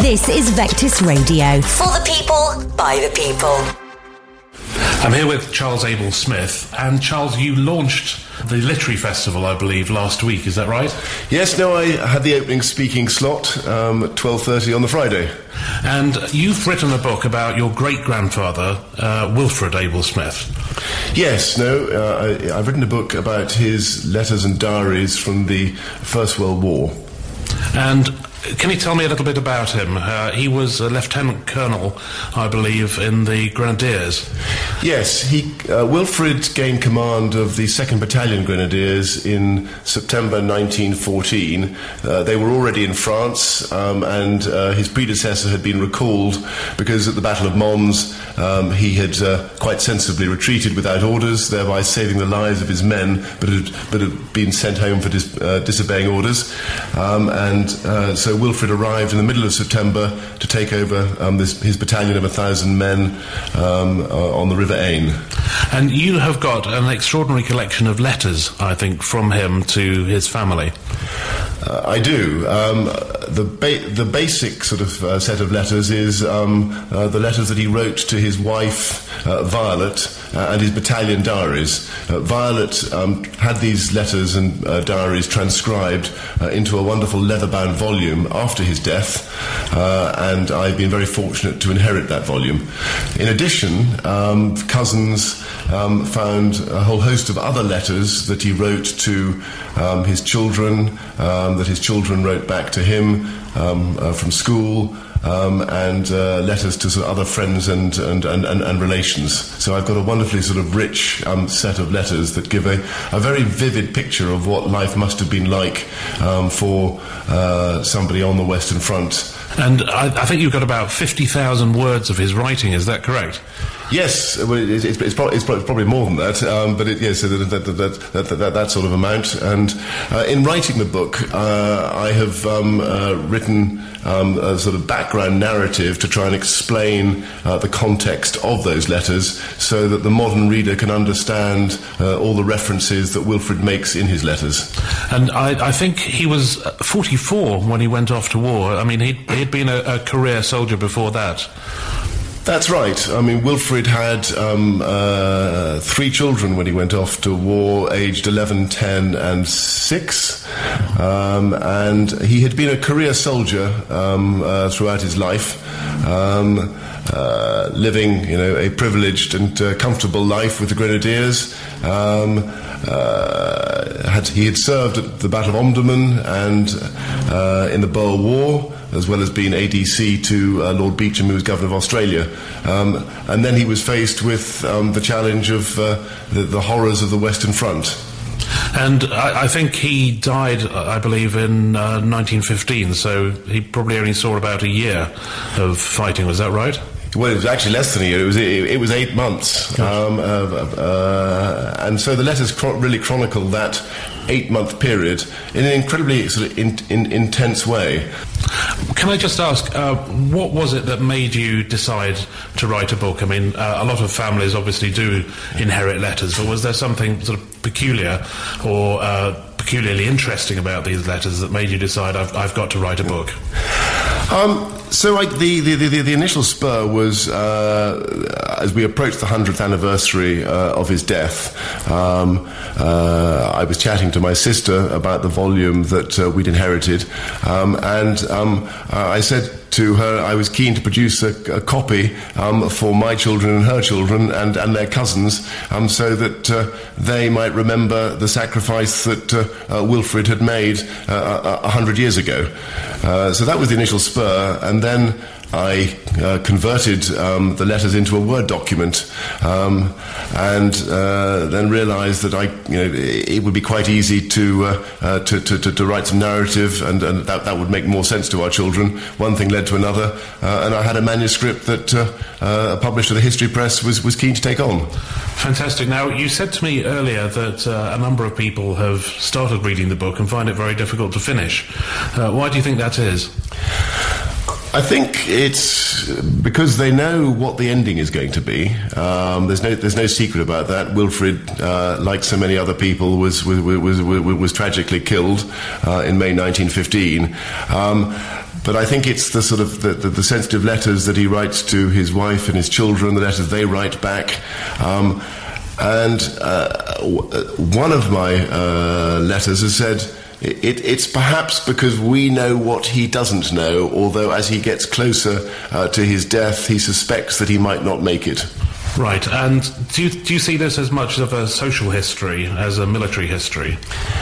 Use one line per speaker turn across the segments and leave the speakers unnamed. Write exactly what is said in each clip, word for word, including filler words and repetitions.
This is Vectis Radio. For the people, by the people.
I'm here with Charles Abel Smith, and Charles, you launched the Literary Festival, I believe, last week, is that right?
Yes, no, I had the opening speaking slot um, at twelve thirty on the Friday.
And you've written a book about your great-grandfather, uh, Wilfred Abel Smith.
Yes, no, uh, I, I've written a book about his letters and diaries from the First World War.
And can you tell me a little bit about him? Uh, he was a lieutenant colonel, I believe, in the Grenadiers.
Yes, he uh, Wilfred gained command of the second Battalion Grenadiers in September nineteen fourteen. Uh, they were already in France, um, and uh, his predecessor had been recalled because at the Battle of Mons um, he had uh, quite sensibly retreated without orders, thereby saving the lives of his men, but had, but had been sent home for dis- uh, disobeying orders. Um, and uh, so Wilfred arrived in the middle of September to take over um, this, his battalion of a thousand men um, uh, on the River Aisne.
And you have got an extraordinary collection of letters, I think, from him to his family.
Uh, I do. Um, the ba- the basic sort of uh, set of letters is um, uh, the letters that he wrote to his wife, uh, Violet, uh, and his battalion diaries. Uh, Violet um, had these letters and uh, diaries transcribed uh, into a wonderful leather-bound volume after his death, uh, and I've been very fortunate to inherit that volume. In addition, um, cousins um, found a whole host of other letters that he wrote to um, his children, um, that his children wrote back to him um, uh, from school, um, and uh, letters to sort of other friends and, and, and, and, and relations. So I've got a wonderfully sort of rich um, set of letters that give a, a very vivid picture of what life must have been like um, for uh, somebody on the Western Front.
And I, I think you've got about fifty thousand words of his writing, is that correct?
Yes, well, it, it's, it's, probably, it's probably more than that, um, but it, yes, that, that, that, that, that, that, that sort of amount. And uh, in writing the book, uh, I have um, uh, written um, a sort of background narrative to try and explain uh, the context of those letters so that the modern reader can understand uh, all the references that Wilfred makes in his letters.
And I, I think he was forty-four when he went off to war. I mean, he'd, he'd been a, a career soldier before that.
That's right. I mean, Wilfred had um, uh, three children when he went off to war, aged eleven, ten and six. Um, and he had been a career soldier um, uh, throughout his life, um, uh, living, you know, a privileged and uh, comfortable life with the Grenadiers. Um, uh, had, he had served at the Battle of Omdurman and uh, in the Boer War, as well as being A D C to uh, Lord Beecham, who was Governor of Australia. Um, and then he was faced with um, the challenge of uh, the, the horrors of the Western Front.
And I, I think he died, I believe, in uh, nineteen fifteen, so he probably only saw about a year of fighting, was that right?
Well, it was actually less than a year. It was it, it was eight months, um, uh, uh, and so the letters chron- really chronicle that eight-month period in an incredibly sort of in, in, intense way.
Can I just ask, uh, what was it that made you decide to write a book? I mean, uh, a lot of families obviously do inherit letters, but was there something sort of peculiar or uh, peculiarly interesting about these letters that made you decide, I've, I've got to write a book?
Um, so I, the, the, the, the initial spur was uh, as we approached the hundredth anniversary uh, of his death. Um, uh, I was chatting to my sister about the volume that uh, we'd inherited, um, and um, uh, I said to her I was keen to produce a, a copy um, for my children and her children and, and their cousins, um, so that uh, they might remember the sacrifice that uh, uh, Wilfred had made uh, a, a hundred years ago. Uh, so that was the initial spur, and then I uh, converted um, the letters into a Word document, um, and uh, then realised that I, you know, it would be quite easy to uh, uh, to, to, to, to write some narrative, and, and that, that would make more sense to our children. One thing led to another, uh, and I had a manuscript that uh, uh, a publisher, the History Press, was, was keen to take on.
Fantastic. Now, you said to me earlier that uh, a number of people have started reading the book and find it very difficult to finish. Uh, why do you think that is?
I think it's because they know what the ending is going to be. Um, there's no there's no secret about that. Wilfred, uh, like so many other people, was was was, was, was tragically killed uh, in May nineteen fifteen. Um, but I think it's the sort of the, the, the sensitive letters that he writes to his wife and his children, the letters they write back. Um, and uh, one of my uh, letters has said, It, it's perhaps because we know what he doesn't know, although as he gets closer uh, to his death, he suspects that he might not make it.
Right, and do you, do you see this as much of a social history as a military history?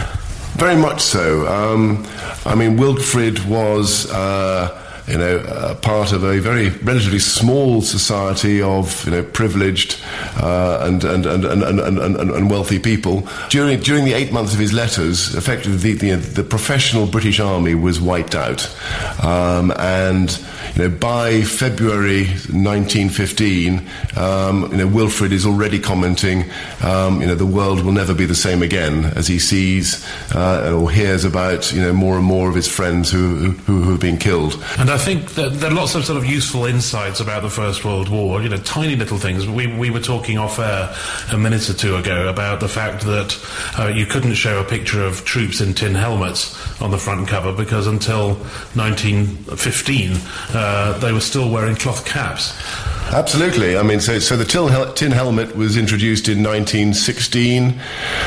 Very much so. Um, I mean, Wilfrid was... Uh, you know, uh, part of a very relatively small society of, you know, privileged uh, and, and, and, and, and, and, and wealthy people. During during the eight months of his letters, effectively the, the, the professional British Army was wiped out. Um, and, you know, by February nineteen fifteen, um, you know, Wilfrid is already commenting, um, you know, the world will never be the same again, as he sees uh, or hears about, you know, more and more of his friends who, who, who have been killed.
And I think that there are lots of sort of useful insights about the First World War, you know, tiny little things. We, we were talking off air a minute or two ago about the fact that uh, you couldn't show a picture of troops in tin helmets on the front cover because until nineteen fifteen uh, they were still wearing cloth caps.
Absolutely. I mean, so so the tin, hel- tin helmet was introduced in nineteen sixteen.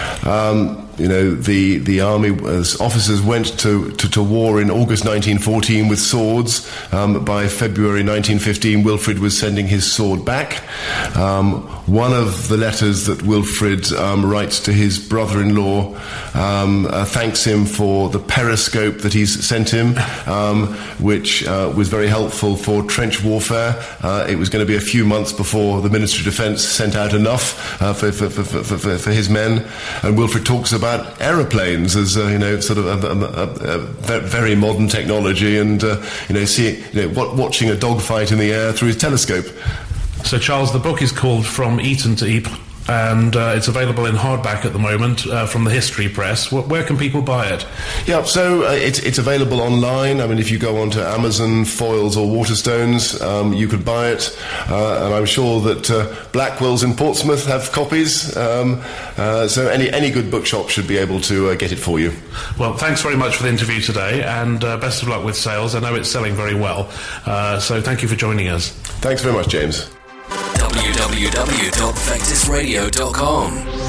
Um, you know, the the army as officers went to, to, to war in August nineteen fourteen with swords. Um, by February nineteen fifteen, Wilfrid was sending his sword back. Um, one of the letters that Wilfrid um, writes to his brother-in-law um, uh, thanks him for the periscope that he's sent him, um, which uh, was very helpful for trench warfare. Uh, it was going to be a few months before the Ministry of Defence sent out enough uh, for, for, for, for, for, for his men. And Wilfrid talks about aeroplanes as uh, you know, sort of a, a, a, a very modern technology, and uh, you know, see, you know, watching a dogfight in the air through his telescope.
So, Charles, the book is called From Eton to Ypres, and uh, it's available in hardback at the moment uh, from the History Press. Where, where can people buy it? Yeah,
so uh, it's it's available online. I mean, if you go onto Amazon, Foyles or Waterstones, um, you could buy it. Uh, and I'm sure that uh, Blackwell's in Portsmouth have copies. Um, uh, so any any good bookshop should be able to uh, get it for you.
Well, thanks very much for the interview today, and uh, best of luck with sales. I know it's selling very well. Uh, so thank you for joining us.
Thanks very much, James.
w w w dot vectis radio dot com